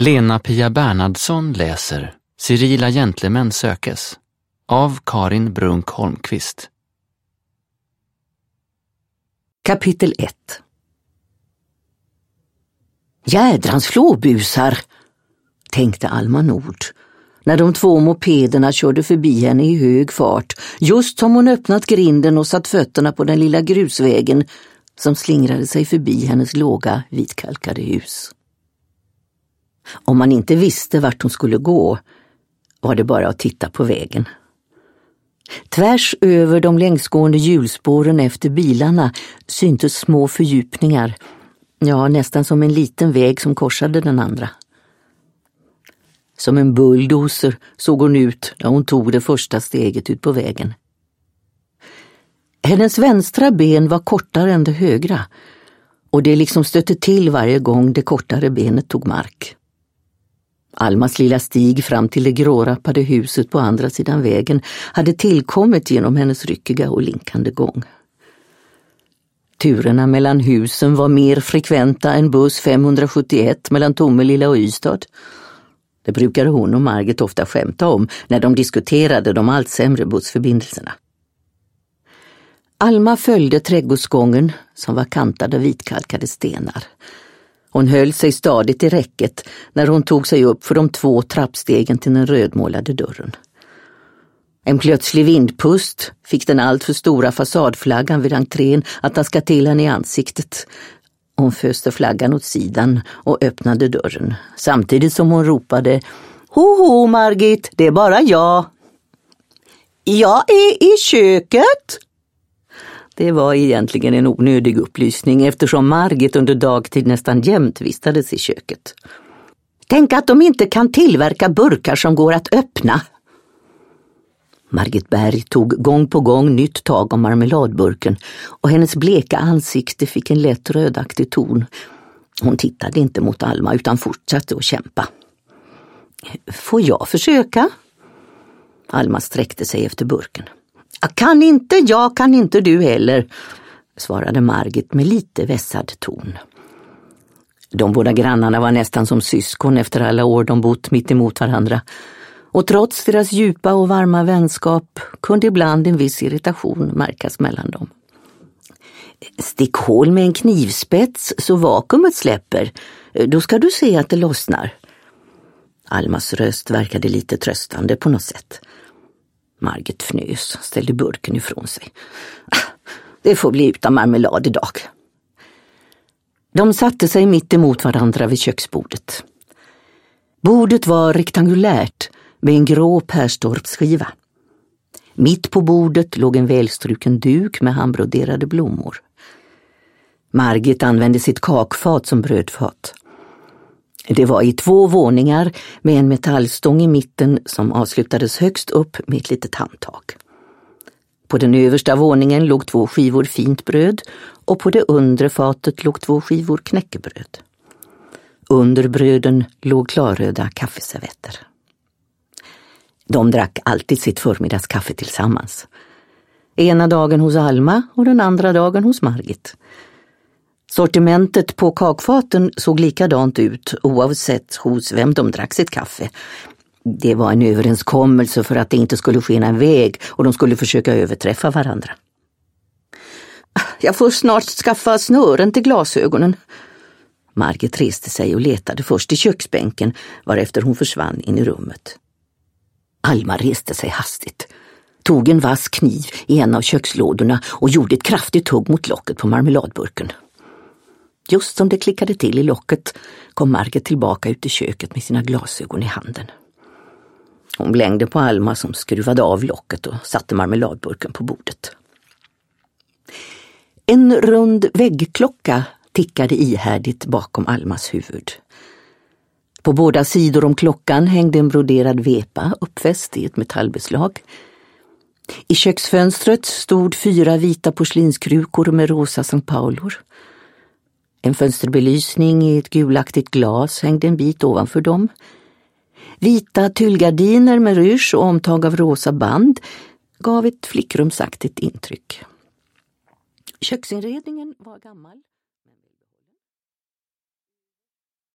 Lena-Pia Bernhardsson läser Cyrilla Gentlemän sökes av Karin Brunk Holmqvist. Kapitel 1. Jädrans flåbusar, tänkte Alma Nord, när de 2 mopederna körde förbi henne i hög fart, just som hon öppnat grinden och satt fötterna på den lilla grusvägen som slingrade sig förbi hennes låga, vitkalkade hus. Om man inte visste vart hon skulle gå, var det bara att titta på vägen. Tvärs över de längsgående hjulspåren efter bilarna syntes små fördjupningar, ja, nästan som en liten väg som korsade den andra. Som en bulldozer såg hon ut när hon tog det första steget ut på vägen. Hennes vänstra ben var kortare än det högra, och det liksom stötte till varje gång det kortare benet tog mark. Almas lilla stig fram till det grårappade huset på andra sidan vägen hade tillkommit genom hennes ryckiga och linkande gång. Turerna mellan husen var mer frekventa än buss 571 mellan Tomelilla och Ystad. Det brukade hon och Margit ofta skämta om när de diskuterade de allt sämre bussförbindelserna. Alma följde trädgårdsgången som var kantad av vitkalkade stenar. Hon höll sig stadigt i räcket när hon tog sig upp för de 2 trappstegen till den rödmålade dörren. En plötslig vindpust fick den allt för stora fasadflaggan vid entrén att daska till henne i ansiktet. Hon föste flaggan åt sidan och öppnade dörren, samtidigt som hon ropade: "Ho, Margit, det är bara jag." "Jag är i köket." Det var egentligen en onödig upplysning eftersom Margit under dagtid nästan jämt vistades i köket. "Tänk att de inte kan tillverka burkar som går att öppna." Margit Berg tog gång på gång nytt tag om marmeladburken och hennes bleka ansikte fick en lätt rödaktig ton. Hon tittade inte mot Alma utan fortsatte att kämpa. "Får jag försöka?" Alma sträckte sig efter burken. Jag kan inte du heller", svarade Margit med lite vässad ton. De båda grannarna var nästan som syskon efter alla år de bott mitt emot varandra. Och trots deras djupa och varma vänskap kunde ibland en viss irritation märkas mellan dem. "Stick hål med en knivspets så vakuumet släpper. Då ska du se att det lossnar." Almas röst verkade lite tröstande på något sätt. Margit fnös, ställde burken ifrån sig. "Det får bli utan marmelad idag." De satte sig mitt emot varandra vid köksbordet. Bordet var rektangulärt med en grå Perstorpsskiva. Mitt på bordet låg en välstruken duk med handbroderade blommor. Margit använde sitt kakfat som brödfat. Det var i 2 våningar med en metallstång i mitten som avslutades högst upp med ett litet handtag. På den översta våningen låg 2 skivor fint bröd och på det undre fatet låg 2 skivor knäckebröd. Under bröden låg klarröda kaffeservetter. De drack alltid sitt förmiddagskaffe tillsammans. Ena dagen hos Alma och den andra dagen hos Margit. Sortimentet på kakfaten såg likadant ut oavsett hos vem de drack sitt kaffe. Det var en överenskommelse för att det inte skulle skena en väg och de skulle försöka överträffa varandra. "Jag får snart skaffa snören till glasögonen." Margit reste sig och letade först i köksbänken varefter hon försvann in i rummet. Alma reste sig hastigt, tog en vass kniv i en av kökslådorna och gjorde ett kraftigt hugg mot locket på marmeladburken. Just som det klickade till i locket kom Margit tillbaka ut i köket med sina glasögon i handen. Hon blängde på Alma som skruvade av locket och satte marmeladburken på bordet. En rund väggklocka tickade ihärdigt bakom Almas huvud. På båda sidor om klockan hängde en broderad vepa uppfäst i ett metallbeslag. I köksfönstret stod 4 vita porslinskrukor med rosa Sankt Paulor. En fönsterbelysning i ett gulaktigt glas hängde en bit ovanför dem. Vita tyllgardiner med rusch och omtag av rosa band gav ett flickrumsaktigt intryck. Köksinredningen var gammal.